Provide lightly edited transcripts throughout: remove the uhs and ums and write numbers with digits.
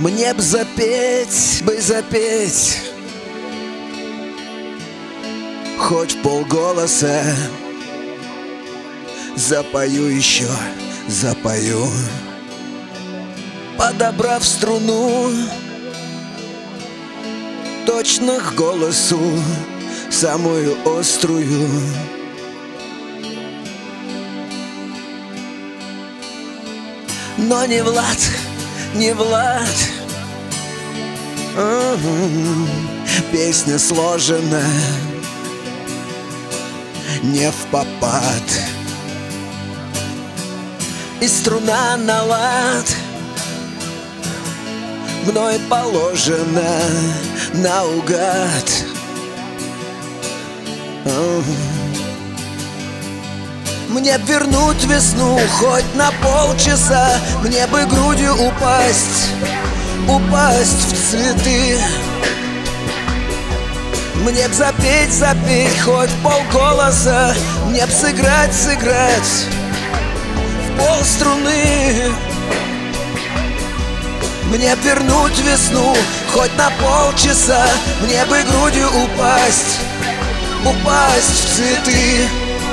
Мне б запеть, хоть в полголоса. Запою еще, запою, подобрав струну точно к голосу, самую острую. Но не Влад, не Влад. Песня сложена не впопад, и струна на лад мной положена наугад. Мне б вернуть весну хоть на полчаса, мне бы грудью упасть в цветы. Мне б запеть хоть полголоса, мне б сыграть в полструны. Мне б вернуть весну хоть на полчаса, мне бы грудью упасть в цветы.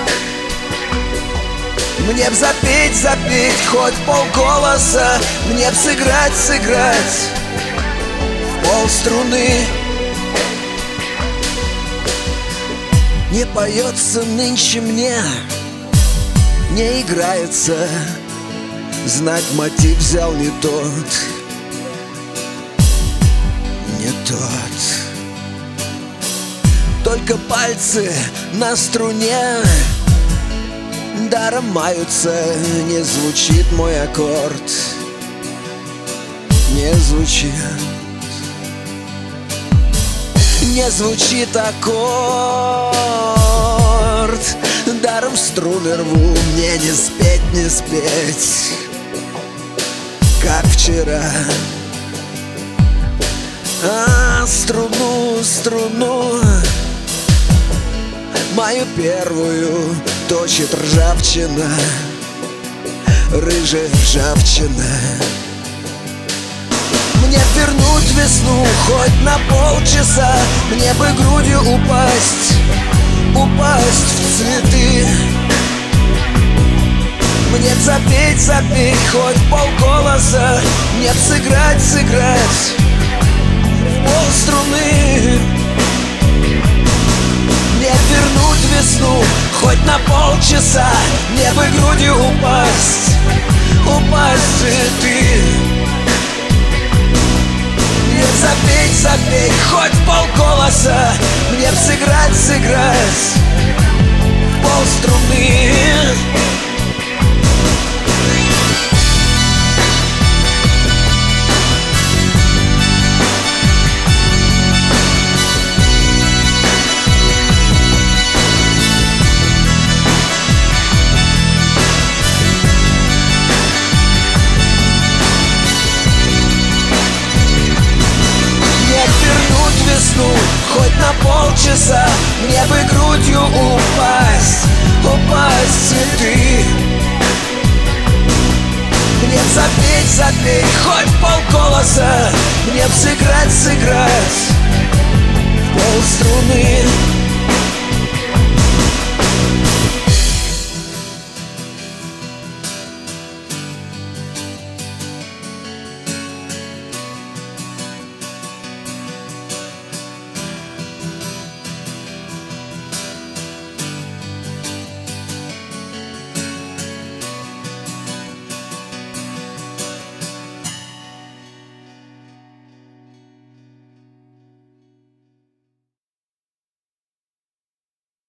Мне б запеть хоть полголоса, мне б сыграть в полструны. Не поется нынче мне, не играется, знак мотив взял не тот, не тот. Только пальцы на струне даром маются, не звучит мой аккорд, не звучит. Не звучит аккорд, даром струны рву, мне не спеть, как вчера. Струну мою первую точит ржавчина, рыжая ржавчина. Мне вернуть весну хоть на полчаса, мне бы грудью упасть в цветы. Мне б запеть хоть полголоса, мне б сыграть в полструны. Мне вернуть весну хоть на полчаса, мне бы грудью упасть в цветы. Мне б запеть хоть полголоса, мне б сыграть в полструны. Хоть на полчаса, мне бы грудью упасть в цветы. Мне б запеть хоть полголоса, мне б сыграть